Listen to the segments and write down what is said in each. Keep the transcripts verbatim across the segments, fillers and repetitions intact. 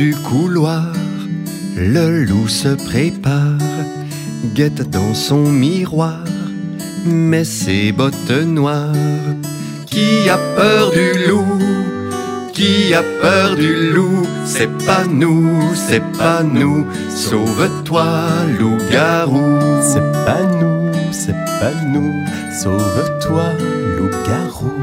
du couloir, le loup se prépare, guette dans son miroir, met ses bottes noires. Qui a peur du loup? Qui a peur du loup? C'est pas nous, c'est pas nous. Sauve-toi, loup-garou. C'est pas nous, c'est pas nous. Sauve-toi, loup-garou.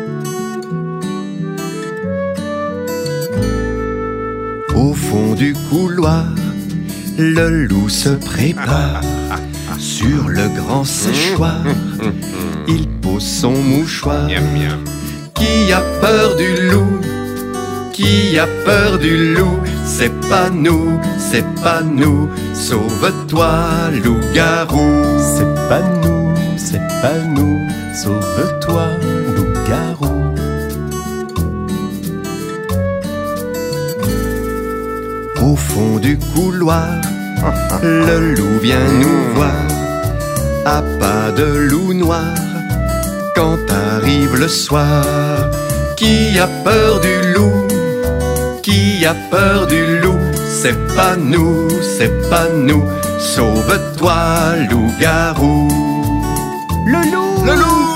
Au fond du couloir, le loup se prépare. Sur le grand séchoir, il pose son mouchoir. Qui a peur du loup? Qui a peur du loup? C'est pas nous, c'est pas nous. Sauve-toi, loup-garou. C'est pas nous, c'est pas nous. Sauve-toi, loup-garou. Au fond du couloir, le loup vient nous voir. À pas de loup noir, quand arrive le soir. Qui a peur du loup? Qui a peur du loup? C'est pas nous, c'est pas nous. Sauve-toi, loup-garou. Le loup! Le loup!